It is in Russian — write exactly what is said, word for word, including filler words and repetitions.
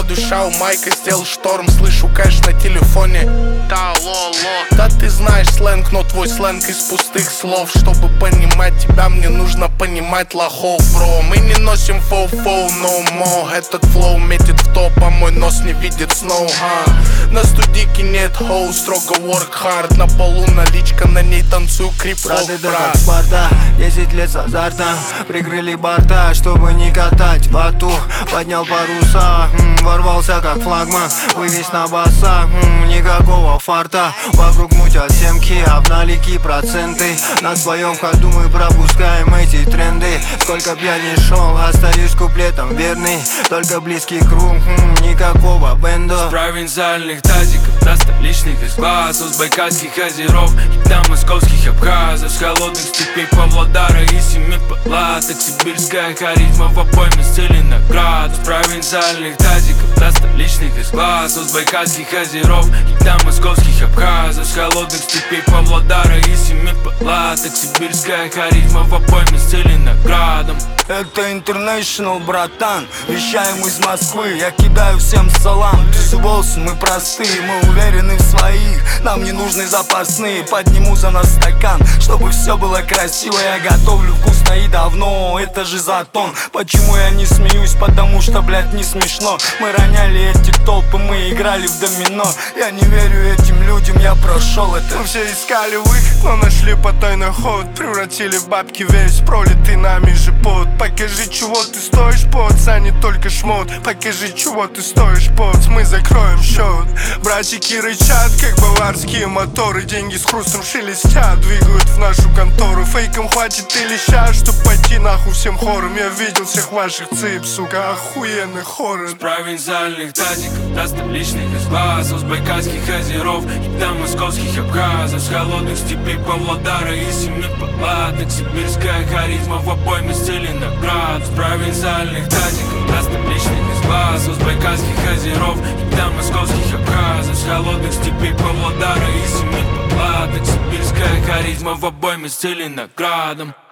душа у майка, сделал шторм. Слышу кэш на телефоне. Да, ло, ло. Да ты знаешь сленг, но твой сленг из пустых слов. Чтобы понимать тебя, мне нужно понимать лохов, бро. Мы не носим фоу-фоу, no more. Этот флоу метит в топ, а мой нос не видит сноу, ха. На студийке нет хоу, строго work hard. На полу наличка, на ней танцую крип-хоп, брат. Спарта, десять лет с азартом. Прикрыли борта, чтобы не катать вату. Поднял паруса, м, ворвался как флагман. Вывез на баса, м, никакого фарта. Вокруг мутят семки, а в налики проценты. На своем ходу мы пропускаем эти тренды. Сколько б я не шел, остаюсь куплетом верный. Только близкий круг, м, никакого бенда. С провинциальных тазиков до столичных эсклассов, с байкальских озеров и до московских абхазов, с холодных степей Павлодара и семи палаток. Сибирская харизма в обойме с Целиноград. С провинциальных тазиков до столичных эсклассов, с байкальских озеров и до московских абхазов, с холодных степей Павлодара и семи палаток. Сибирская харизма в обойме с Целиноградом. Это International, братан, вещаем из Москвы. Я кидаю всем салам, ты волосы, мы простые. Мы уверены в своих, нам не нужны запасные. Подниму за нас стакан, чтобы все было красиво. Я готовлю вкусно и давно, это же затон. Почему я не смеюсь? Потому что, блядь, не смешно. Мы роняли эти толпы, мы играли в домино. Я не верю этим людям, я прошел это. Мы все искали выход, но нашли потайный ход. Превратили в бабки весь пролитый нами же пот. Покажи, чего ты стоишь, поц, а не только шмот. Покажи, чего ты стоишь, поц, мы закроем счет. Братики рычат, как баварские моторы. Деньги с хрустом шелестят, двигают в нашу контору. Фейком хватит и леща, чтоб пойти нахуй всем хором. Я видел всех ваших цып, сука, охуенный хоррор. С провинциальных тазиков до столичных эсклассов, с байкальских озеров и до московских абхазов, с холодных степей Павлодара и семи палаток. Сибирская харизма в обойме с Целиноград. С провинциальных тазиков до столичных эсклассов, с байкальских озеров и до московских абхазов, с холодных степей Павлодара и семи палаток. Сибирская харизма в обойме с Целиноградом.